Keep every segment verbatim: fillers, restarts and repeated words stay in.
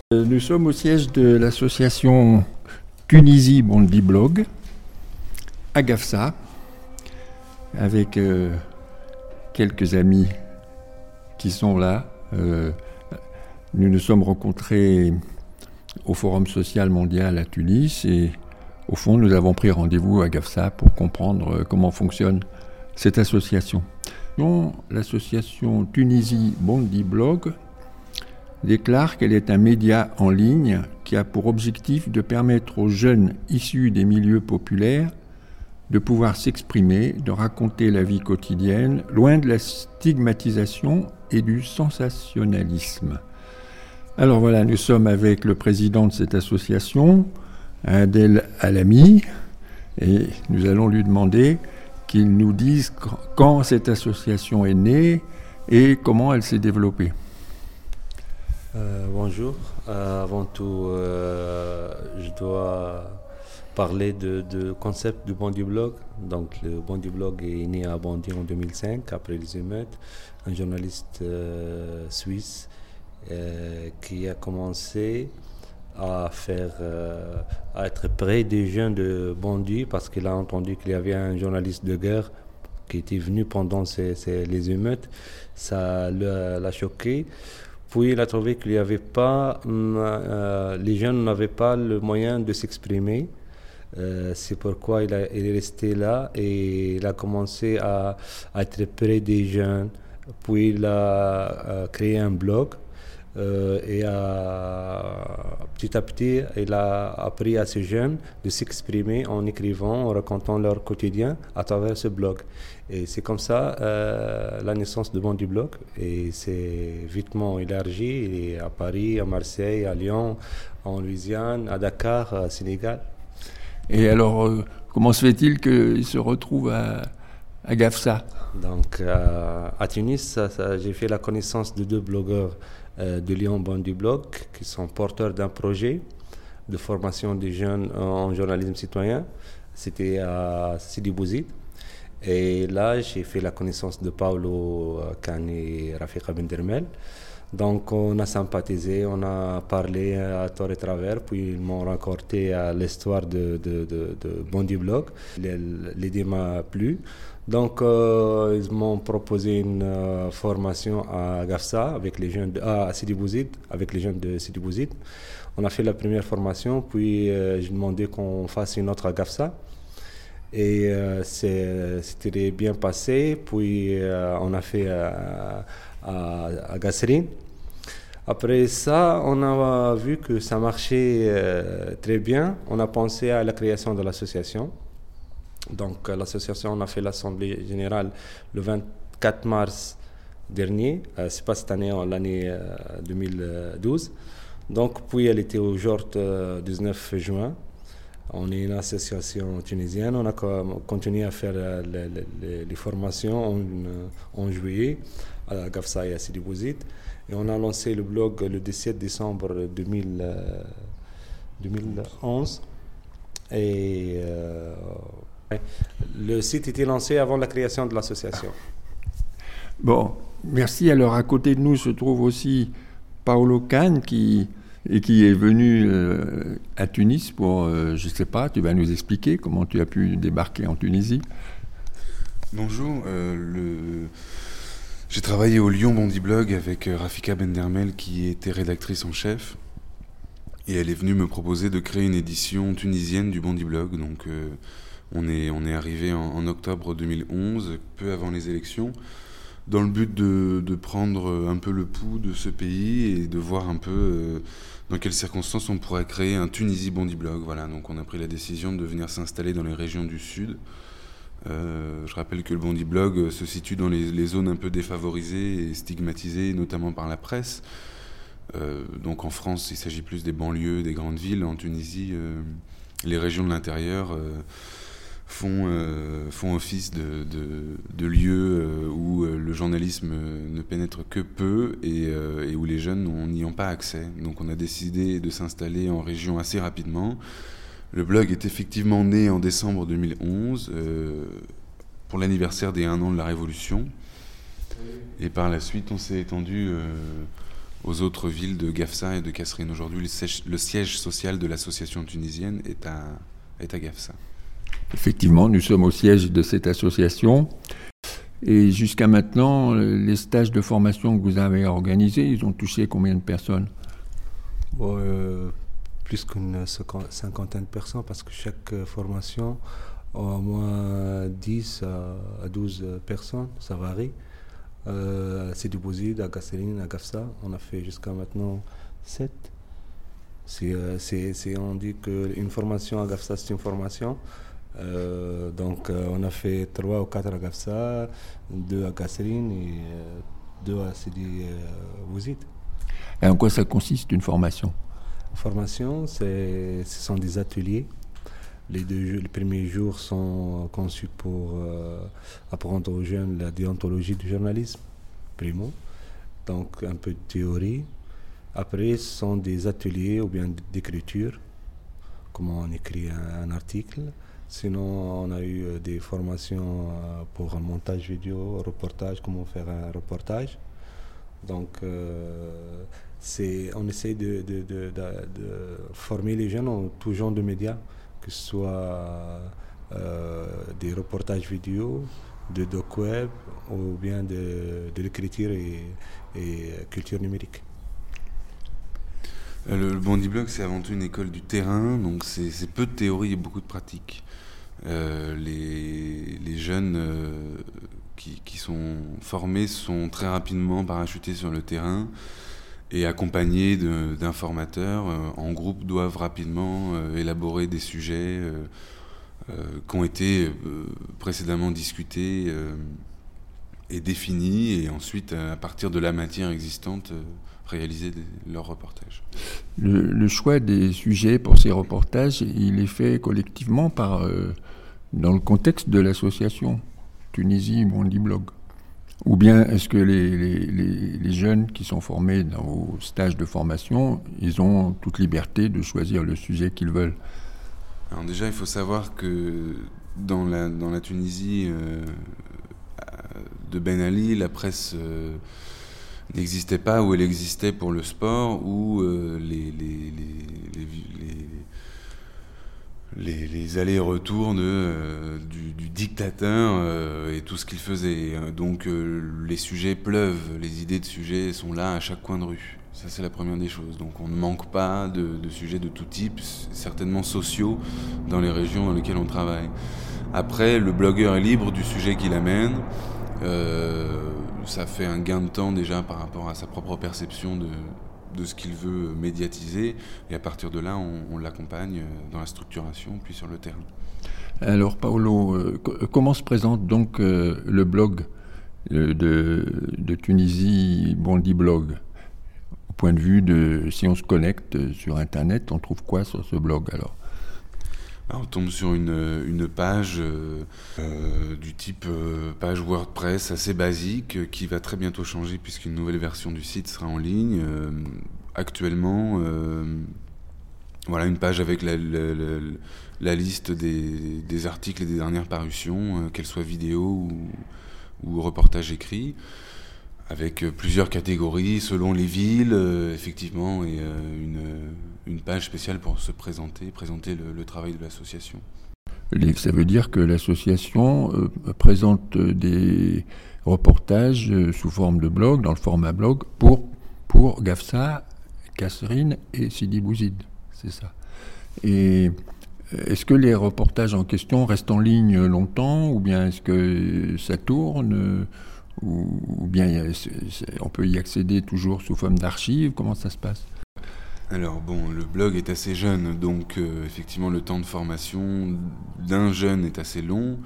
Nous sommes au siège de l'association Tunisie Bondi Blog, à Gafsa, avec euh, quelques amis qui sont là. Euh, nous nous sommes rencontrés au Forum social mondial à Tunis et au fond nous avons pris rendez-vous à Gafsa pour comprendre comment fonctionne cette association. Donc, l'association Tunisie Bondi Blog déclare qu'elle est un média en ligne qui a pour objectif de permettre aux jeunes issus des milieux populaires de pouvoir s'exprimer, de raconter la vie quotidienne, loin de la stigmatisation et du sensationnalisme. Alors voilà, nous sommes avec le président de cette association, Adel Alami, et nous allons lui demander qu'il nous dise quand cette association est née et comment elle s'est développée. Euh, bonjour. Euh, avant tout, euh, je dois parler de, de concept du Bondi Blog. Donc, le Bondi Blog est né à Bondy en deux mille cinq, après les émeutes. Un journaliste euh, suisse euh, qui a commencé à faire, euh, à être près des jeunes de Bondy parce qu'il a entendu qu'il y avait un journaliste de guerre qui était venu pendant ces, ces, les émeutes. Ça l'a, l'a choqué. Puis il a trouvé qu'il n'y avait pas, euh, les jeunes n'avaient pas le moyen de s'exprimer. Euh, c'est pourquoi il, a, il est resté là et il a commencé à, à être près des jeunes. Puis il a, a créé un blog euh, et a, petit à petit il a appris à ces jeunes de s'exprimer en écrivant, en racontant leur quotidien à travers ce blog. Et c'est comme ça euh, la naissance de Bondi Blog. Et c'est vitement élargi et à Paris, à Marseille, à Lyon, en Louisiane, à Dakar, au Sénégal. Et alors, euh, comment se fait-il qu'il se retrouve à, à Gafsa ? Donc, euh, à Tunis, ça, ça, j'ai fait la connaissance de deux blogueurs euh, de Lyon Bondi Blog qui sont porteurs d'un projet de formation des jeunes en journalisme citoyen. C'était à Sidi Bouzid. Et là, j'ai fait la connaissance de Paolo Khan et Rafika Bendermel. Donc, on a sympathisé, on a parlé à tort et travers, puis ils m'ont raconté à l'histoire de, de, de, de Bondi Blog. L'idée m'a plu. Donc, euh, ils m'ont proposé une euh, formation à Gafsa, avec les jeunes de, à Sidi Bouzid, avec les jeunes de Sidi Bouzid. On a fait la première formation, puis euh, j'ai demandé qu'on fasse une autre à Gafsa. Et euh, c'est, c'était bien passé, puis euh, on a fait euh, à, à Gasserine. Après ça, on a vu que ça marchait euh, très bien. On a pensé à la création de l'association. Donc l'association, on a fait l'assemblée générale le vingt-quatre mars dernier. Euh, c'est pas cette année, l'année euh, deux mille douze. Donc puis elle était au jour euh, dix-neuf juin. On est une association tunisienne, on a continué à faire les, les, les formations en, en juillet à Gafsa et à Sidi Bouzid. Et on a lancé le blog le dix-sept décembre deux mille onze. Et euh, le site était lancé avant la création de l'association. Bon, merci. Alors à côté de nous se trouve aussi Paolo Khan qui... et qui est venu euh, à Tunis pour, euh, je ne sais pas, tu vas nous expliquer comment tu as pu débarquer en Tunisie. Bonjour, euh, le... j'ai travaillé au Lyon Bondi Blog avec Rafika Bendermel qui était rédactrice en chef et elle est venue me proposer de créer une édition tunisienne du Bondi Blog. Donc euh, on est, on est arrivé en, en octobre deux mille onze, peu avant les élections, dans le but de, de prendre un peu le pouls de ce pays et de voir un peu euh, dans quelles circonstances on pourrait créer un Tunisie Bondi Blog. Voilà, donc on a pris la décision de venir s'installer dans les régions du Sud. Euh, je rappelle que le Bondi Blog se situe dans les, les zones un peu défavorisées et stigmatisées, notamment par la presse. Euh, donc en France, il s'agit plus des banlieues, des grandes villes. En Tunisie, euh, les régions de l'intérieur... Euh, Font, euh, font office de, de, de lieux euh, où euh, le journalisme euh, ne pénètre que peu et, euh, et où les jeunes n'y ont pas accès. Donc on a décidé de s'installer en région assez rapidement. Le blog est effectivement né en décembre deux mille onze euh, pour l'anniversaire des un an de la Révolution. Et par la suite, on s'est étendu euh, aux autres villes de Gafsa et de Kasserine. Aujourd'hui, le siège, le siège social de l'association tunisienne est à, est à Gafsa. Effectivement, nous sommes au siège de cette association. Et jusqu'à maintenant, les stages de formation que vous avez organisés, ils ont touché combien de personnes ? Bon, euh, plus qu'une cinquantaine de personnes, parce que chaque formation a au moins dix à douze personnes, ça varie. Euh, à Sidi Bouzid, à Kasserine, à Gafsa, on a fait jusqu'à maintenant sept. C'est, c'est, c'est, on dit qu'une formation à Gafsa, c'est une formation. Euh, donc euh, on a fait trois ou quatre à Gafsa, deux à Kasserine et euh, deux à Sidi Bouzid. Et en quoi ça consiste, une formation ? Formation, c'est, ce sont des ateliers. Les, deux, les premiers jours sont conçus pour euh, apprendre aux jeunes la déontologie du journalisme, primo. Donc un peu de théorie. Après, ce sont des ateliers ou bien d'écriture, comment on écrit un, un article. Sinon, on a eu euh, des formations euh, pour un montage vidéo, reportage, comment faire un reportage. Donc, euh, c'est, on essaie de, de, de, de, de former les jeunes en tout genre de médias, que ce soit euh, des reportages vidéo, de doc web ou bien de, de l'écriture et, et culture numérique. Le, le Bandiblog, c'est avant tout une école du terrain, donc c'est, c'est peu de théorie et beaucoup de pratique. Euh, les, les jeunes euh, qui, qui sont formés sont très rapidement parachutés sur le terrain et accompagnés de, d'informateurs, euh, en groupe, doivent rapidement euh, élaborer des sujets euh, euh, qui ont été euh, précédemment discutés euh, et définis, et ensuite, à partir de la matière existante, euh, réaliser des, leurs reportages. Le, le choix des sujets pour ces reportages, il est fait collectivement par, euh, dans le contexte de l'association Tunisie Bandiblog. Ou bien est-ce que les, les, les, les jeunes qui sont formés dans vos stages de formation, ils ont toute liberté de choisir le sujet qu'ils veulent ? Alors déjà, il faut savoir que dans la, dans la Tunisie euh, de Ben Ali, la presse euh, n'existait pas, ou elle existait pour le sport, où euh, les, les, les, les, les, les allers-retours de, euh, du, du dictateur euh, et tout ce qu'il faisait. Donc euh, les sujets pleuvent, les idées de sujets sont là à chaque coin de rue. Ça, c'est la première des choses. Donc on ne manque pas de, de sujets de tout type, certainement sociaux, dans les régions dans lesquelles on travaille. Après, le blogueur est libre du sujet qu'il amène. Euh, ça fait un gain de temps déjà par rapport à sa propre perception de, de ce qu'il veut médiatiser, et à partir de là on, on l'accompagne dans la structuration puis sur le terrain. Alors Paolo, euh, comment se présente donc euh, le blog euh, de, de Tunisie Bandiblog ? Au point de vue de, si on se connecte sur internet, on trouve quoi sur ce blog alors ? Alors, on tombe sur une, une page euh, euh, du type euh, page WordPress assez basique, euh, qui va très bientôt changer puisqu'une nouvelle version du site sera en ligne. Euh, actuellement, euh, voilà une page avec la, la, la, la liste des, des articles et des dernières parutions, euh, qu'elles soient vidéo ou, ou reportages écrits, avec euh, plusieurs catégories selon les villes, euh, effectivement, et euh, une, une page spéciale pour se présenter, présenter le, le travail de l'association. Ça veut dire que l'association euh, présente des reportages euh, sous forme de blog, dans le format blog, pour, pour Gafsa, Kasserine et Sidi Bouzid, c'est ça. Et est-ce que les reportages en question restent en ligne longtemps, ou bien est-ce que ça tourne ? Ou, ou bien c'est, c'est, on peut y accéder toujours sous forme d'archives? Comment ça se passe? Alors bon, le blog est assez jeune, donc euh, effectivement le temps de formation d'un jeune est assez long.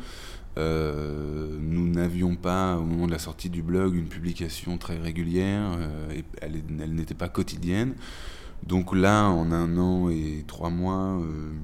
Euh, nous n'avions pas, au moment de la sortie du blog, une publication très régulière, euh, et elle, elle n'était pas quotidienne. Donc là, en un an et trois mois, euh,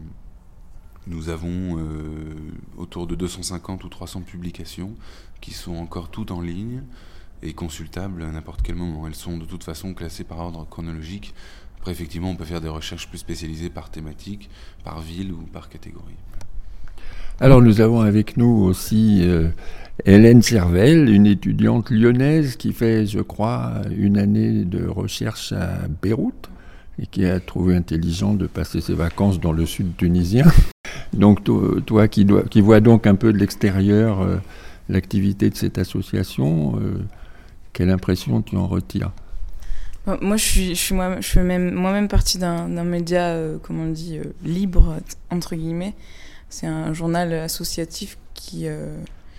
nous avons euh, autour de deux cent cinquante ou trois cents publications qui sont encore toutes en ligne et consultables à n'importe quel moment. Elles sont de toute façon classées par ordre chronologique. Après, effectivement, on peut faire des recherches plus spécialisées par thématique, par ville ou par catégorie. Alors nous avons avec nous aussi euh, Hélène Servel, une étudiante lyonnaise qui fait, je crois, une année de recherche à Beyrouth et qui a trouvé intelligent de passer ses vacances dans le sud tunisien. Donc toi, toi qui, dois, qui vois donc un peu de l'extérieur euh, l'activité de cette association, euh, quelle impression tu en retires ? Moi, je suis, je suis moi, je fais même, moi-même partie d'un, d'un média, euh, comme on dit, euh, libre, entre guillemets. C'est un journal associatif qui, euh,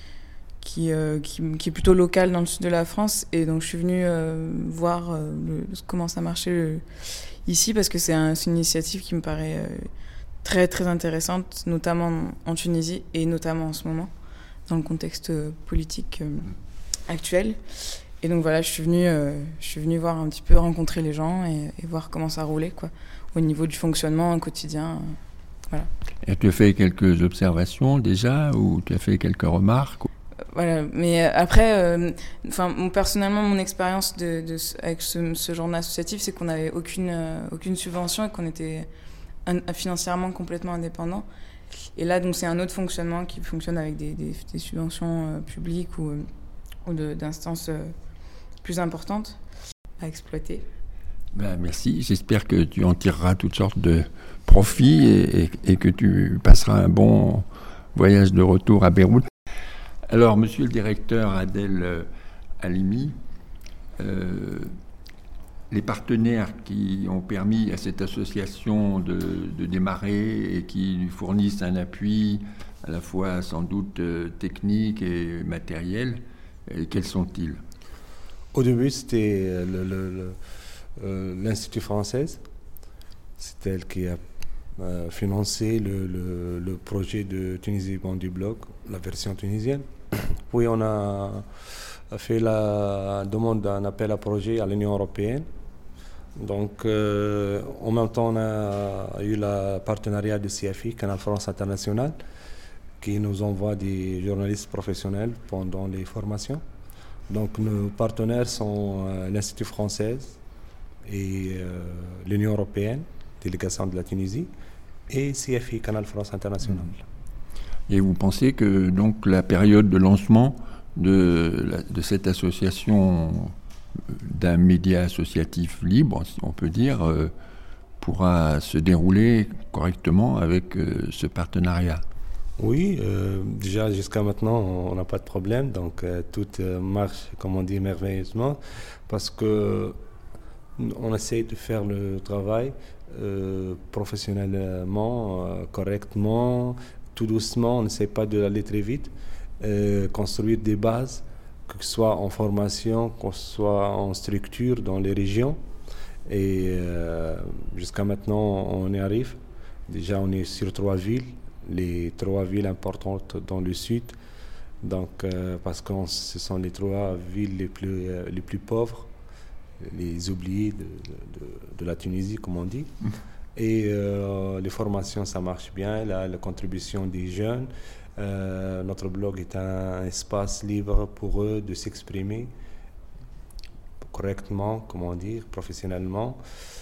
qui, euh, qui, qui est plutôt local dans le sud de la France. Et donc, je suis venue euh, voir euh, le, comment ça marchait le, ici, parce que c'est, un, c'est une initiative qui me paraît euh, très, très intéressante, notamment en Tunisie et notamment en ce moment, dans le contexte politique euh, actuel. Et donc voilà, je suis venue, euh, je suis venue voir un petit peu, rencontrer les gens et, et voir comment ça roulait, quoi, au niveau du fonctionnement au quotidien. Euh, voilà. Et tu as fait quelques observations déjà, ou tu as fait quelques remarques ? euh, Voilà, mais euh, après, enfin, euh, personnellement, mon expérience de, de, avec ce, ce journal associatif, c'est qu'on n'avait aucune, euh, aucune subvention et qu'on était un, financièrement complètement indépendant. Et là, donc, c'est un autre fonctionnement qui fonctionne avec des, des, des subventions euh, publiques ou, euh, ou de, d'instances euh, plus importantes à exploiter. Ben, merci, j'espère que tu en tireras toutes sortes de profits et, et, et que tu passeras un bon voyage de retour à Beyrouth. Alors, monsieur le directeur Adel Halimi, euh, les partenaires qui ont permis à cette association de, de démarrer et qui lui fournissent un appui à la fois sans doute euh, technique et matériel, et quels sont-ils ? Au début, c'était le, le, le, euh, l'Institut français. C'est elle qui a euh, financé le, le, le projet de Tunisie Bon du Blog, la version tunisienne. Puis on a fait la demande d'un appel à projet à l'Union européenne. Donc, euh, en même temps, on a eu le partenariat de C F I, Canal France International, qui nous envoie des journalistes professionnels pendant les formations. Donc nos partenaires sont euh, l'Institut français et euh, l'Union européenne, délégation de la Tunisie, et C F I, Canal France International. Et vous pensez que donc la période de lancement de, la, de cette association d'un média associatif libre, si on peut dire, euh, pourra se dérouler correctement avec euh, ce partenariat ? Oui, euh, déjà jusqu'à maintenant, on n'a pas de problème, donc euh, tout euh, marche, comme on dit, merveilleusement, parce que on essaie de faire le travail euh, professionnellement, euh, correctement, tout doucement, on n'essaie pas d'aller très vite, euh, construire des bases, que ce soit en formation, que ce soit en structure dans les régions, et euh, jusqu'à maintenant, on y arrive. Déjà, on est sur trois villes, les trois villes importantes dans le sud, donc euh, parce que ce sont les trois villes les plus euh, les plus pauvres, les oubliés de, de, de la Tunisie, comme on dit. Mmh. Et euh, les formations, ça marche bien, la, la contribution des jeunes. Euh, notre blog est un espace libre pour eux de s'exprimer correctement, comment dire, professionnellement,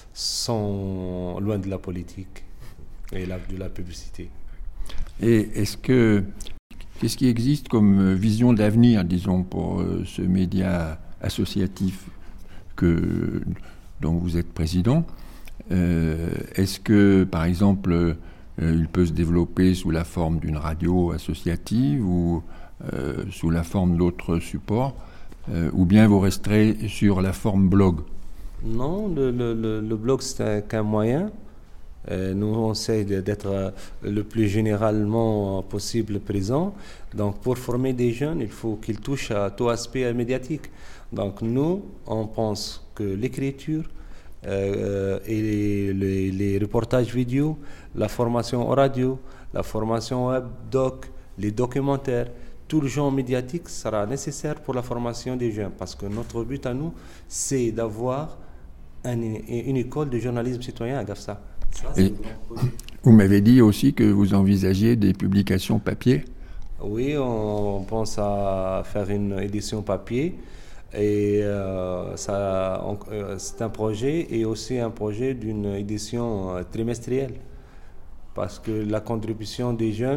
sans loin de la politique et la, de la publicité. Et est-ce que, qu'est-ce qui existe comme vision d'avenir, disons, pour euh, ce média associatif que, dont vous êtes président ? euh, Est-ce que, par exemple, euh, il peut se développer sous la forme d'une radio associative ou euh, sous la forme d'autres supports, euh, ou bien vous resterez sur la forme blog ? Non, le, le, le, le blog, c'est qu'un moyen. Euh, nous, on essaie d'être euh, le plus généralement possible présent. Donc, pour former des jeunes, il faut qu'ils touchent à tout aspect médiatique. Donc, nous, on pense que l'écriture euh, et les, les, les reportages vidéo, la formation en radio, la formation web, doc, les documentaires, tout le genre médiatique sera nécessaire pour la formation des jeunes. Parce que notre but à nous, c'est d'avoir un, une école de journalisme citoyen à Gafsa. Et vous m'avez dit aussi que vous envisagiez des publications papier ? Oui, on pense à faire une édition papier et euh, ça, on, euh, c'est un projet et aussi un projet d'une édition euh, trimestrielle parce que la contribution des jeunes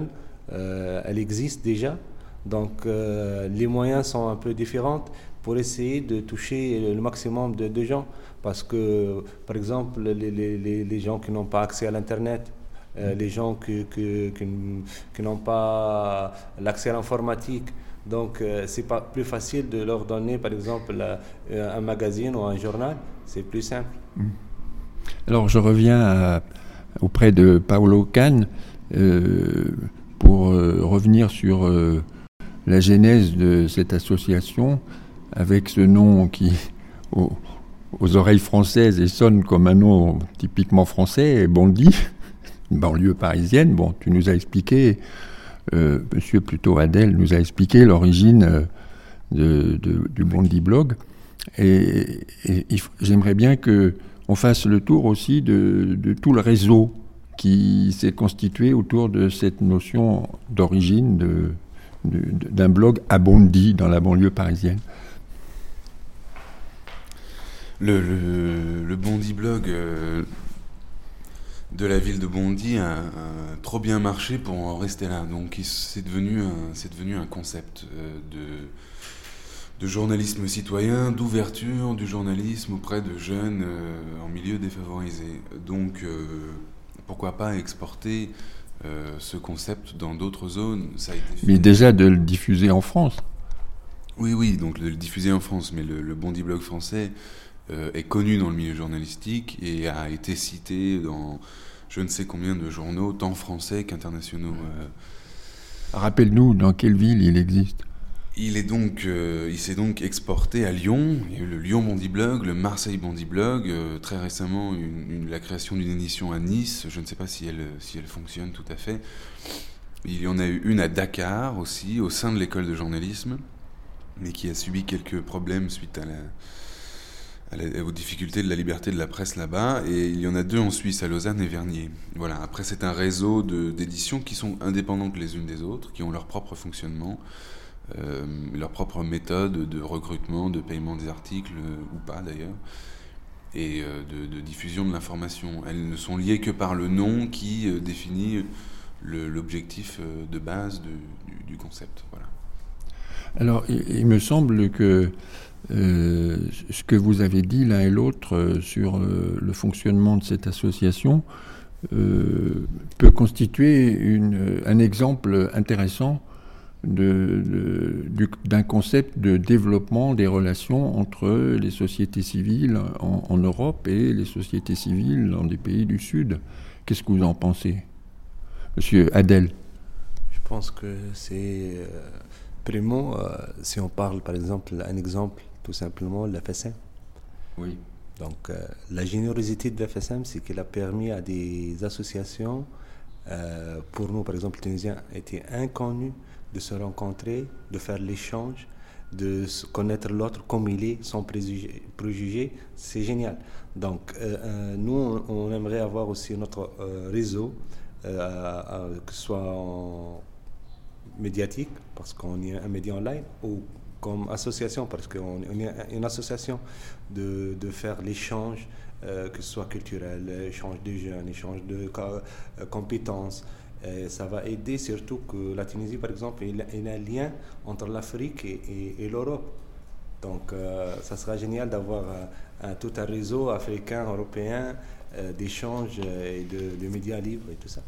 euh, elle existe déjà. Donc euh, les moyens sont un peu différents pour essayer de toucher le maximum de, de gens. Parce que, par exemple, les, les, les gens qui n'ont pas accès à l'Internet, euh, les gens qui, qui, qui, qui n'ont pas l'accès à l'informatique, donc euh, c'est pas plus facile de leur donner, par exemple, euh, un magazine ou un journal. C'est plus simple. Alors je reviens à, auprès de Paolo Kahn euh, pour euh, revenir sur euh, la genèse de cette association avec ce nom qui, aux, aux oreilles françaises, et sonne comme un nom typiquement français, Bondy, une banlieue parisienne. Bon, tu nous as expliqué, euh, monsieur plutôt Adel nous a expliqué l'origine euh, de, de, du Bondy Blog. Et, et, et j'aimerais bien qu'on fasse le tour aussi de, de tout le réseau qui s'est constitué autour de cette notion d'origine de, de, d'un blog à Bondy, dans la banlieue parisienne. Le, le, le Bondy Blog euh, de la ville de Bondy a, a trop bien marché pour en rester là. Donc c'est devenu un, c'est devenu un concept euh, de... de journalisme citoyen, d'ouverture du journalisme auprès de jeunes euh, en milieu défavorisé. Donc, euh, pourquoi pas exporter euh, ce concept dans d'autres zones. Ça a été fait. Mais déjà de le diffuser en France. Oui, oui, donc de le diffuser en France. Mais le, le Bondy Blog français euh, est connu dans le milieu journalistique et a été cité dans je ne sais combien de journaux, tant français qu'internationaux. Euh. Rappelle-nous dans quelle ville il existe. Il est donc, euh, il s'est donc exporté à Lyon. Il y a eu le Lyon Bondy Blog, le Marseille Bondy Blog, euh, très récemment une, une, la création d'une édition à Nice. Je ne sais pas si elle, si elle fonctionne tout à fait. Il y en a eu une à Dakar aussi, au sein de l'école de journalisme, mais qui a subi quelques problèmes suite à la, à la, aux difficultés de la liberté de la presse là-bas. Et il y en a deux en Suisse, à Lausanne et Vernier. Voilà. Après, c'est un réseau de, d'éditions qui sont indépendantes les unes des autres, qui ont leur propre fonctionnement. Euh, leur propre méthode de recrutement, de paiement des articles, euh, ou pas d'ailleurs, et euh, de, de diffusion de l'information. Elles ne sont liées que par le nom qui euh, définit le, l'objectif euh, de base de, du, du concept. Voilà. Alors, il, il me semble que euh, ce que vous avez dit l'un et l'autre euh, sur euh, le fonctionnement de cette association euh, peut constituer une, un exemple intéressant De, de, du, d'un concept de développement des relations entre les sociétés civiles en, en Europe et les sociétés civiles dans des pays du Sud. Qu'est-ce que vous en pensez, Monsieur Adel? Je pense que c'est... Euh, primo, euh, si on parle par exemple, un exemple, tout simplement, l'F S M. Oui. Donc, euh, la générosité de l'F S M, c'est qu'elle a permis à des associations, euh, pour nous, par exemple, les Tunisiens, étaient inconnus, de se rencontrer, de faire l'échange, de connaître l'autre comme il est, sans préjugés. préjugés c'est génial. Donc, euh, euh, nous, on, on aimerait avoir aussi notre euh, réseau, euh, à, à, que ce soit en médiatique, parce qu'on est un média online, ou comme association, parce qu'on on est une association, de, de faire l'échange, euh, que ce soit culturel, échange de jeunes, échange de euh, compétences. Et ça va aider surtout que la Tunisie, par exemple, il a un lien entre l'Afrique et, et, et l'Europe. Donc, euh, ça sera génial d'avoir un, un, tout un réseau africain, européen, euh, d'échanges et de, de médias libres et tout ça.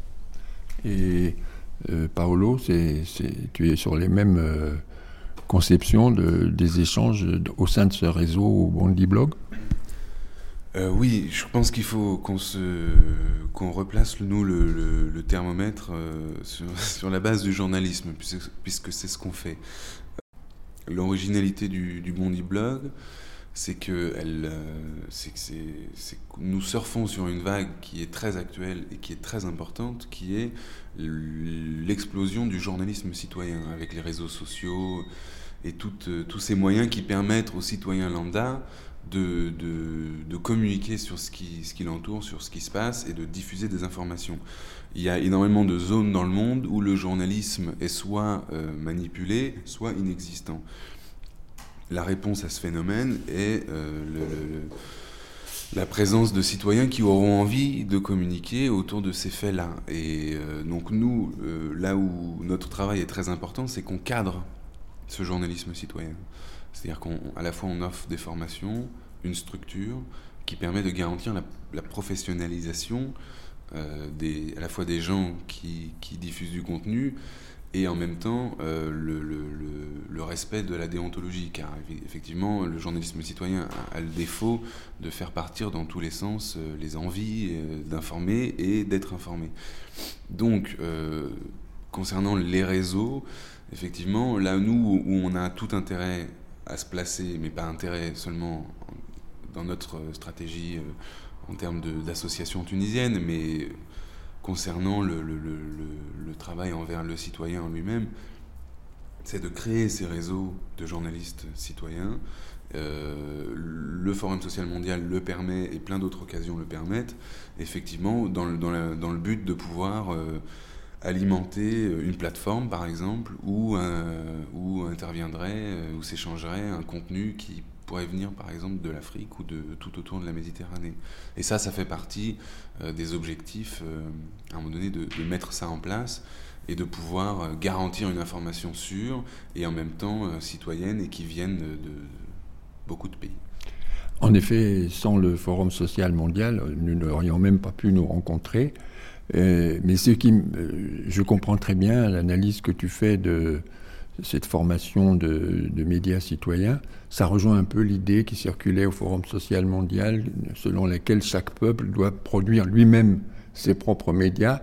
Et euh, Paolo, c'est, c'est, tu es sur les mêmes euh, conceptions de, des échanges au sein de ce réseau Bondy Blog? Euh, oui, je pense qu'il faut qu'on se qu'on replace nous le, le, le thermomètre euh, sur, sur la base du journalisme, puisque, puisque c'est ce qu'on fait. L'originalité du, du Bondy Blog, c'est que elle, euh, c'est que c'est, c'est que nous surfons sur une vague qui est très actuelle et qui est très importante, qui est l'explosion du journalisme citoyen avec les réseaux sociaux et toutes, tous ces moyens qui permettent aux citoyens lambda De, de, de communiquer sur ce qui, ce qui l'entoure, sur ce qui se passe et de diffuser des informations. Il y a énormément de zones dans le monde où le journalisme est soit euh, manipulé, soit inexistant. La réponse à ce phénomène est euh, le, le, la présence de citoyens qui auront envie de communiquer autour de ces faits-là. Et euh, donc nous, euh, là où notre travail est très important, c'est qu'on cadre ce journalisme citoyen. C'est-à-dire qu'à la fois on offre des formations, une structure qui permet de garantir la, la professionnalisation euh, des, à la fois des gens qui, qui diffusent du contenu et en même temps euh, le, le, le, le respect de la déontologie, car effectivement le journalisme citoyen a, a le défaut de faire partir dans tous les sens euh, les envies euh, d'informer et d'être informé. Donc euh, concernant les réseaux, effectivement là nous où on a tout intérêt à se placer, mais pas intérêt seulement dans notre stratégie euh, en termes de, d'association tunisienne, mais concernant le, le, le, le travail envers le citoyen en lui-même, c'est de créer ces réseaux de journalistes citoyens. Euh, le Forum social mondial le permet et plein d'autres occasions le permettent, effectivement, dans le, dans la, dans le but de pouvoir euh, alimenter une plateforme, par exemple, où, euh, où interviendrait, euh, où s'échangerait un contenu qui pourrait venir par exemple de l'Afrique ou de tout autour de la Méditerranée. Et ça, ça fait partie euh, des objectifs, euh, à un moment donné, de, de mettre ça en place et de pouvoir euh, garantir une information sûre et en même temps euh, citoyenne et qui vienne de, de beaucoup de pays. En effet, sans le Forum social mondial, nous n'aurions même pas pu nous rencontrer. Euh, mais ce qui, euh, je comprends très bien l'analyse que tu fais de cette formation de, de médias citoyens. Ça rejoint un peu l'idée qui circulait au Forum social mondial, selon laquelle chaque peuple doit produire lui-même ses propres médias.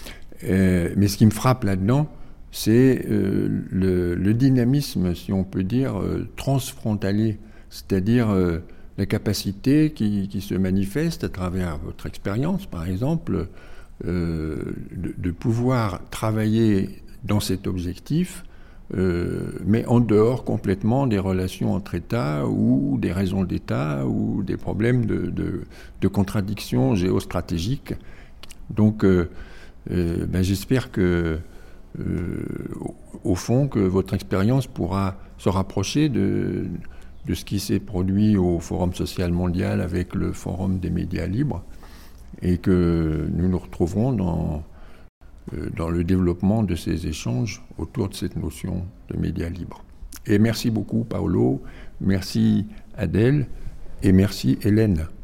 Euh, mais ce qui me frappe là-dedans, c'est euh, le, le dynamisme, si on peut dire, euh, transfrontalier, c'est-à-dire euh, la capacité qui, qui se manifeste à travers votre expérience, par exemple, euh, de, de pouvoir travailler dans cet objectif, Euh, mais en dehors complètement des relations entre États ou des raisons d'État ou des problèmes de, de, de contradictions géostratégiques. Donc, euh, euh, ben, j'espère que, euh, au, au fond, que votre expérience pourra se rapprocher de, de ce qui s'est produit au Forum social mondial avec le Forum des médias libres et que nous nous retrouverons dans dans le développement de ces échanges autour de cette notion de médias libres. Et merci beaucoup Paolo, merci Adèle et merci Hélène.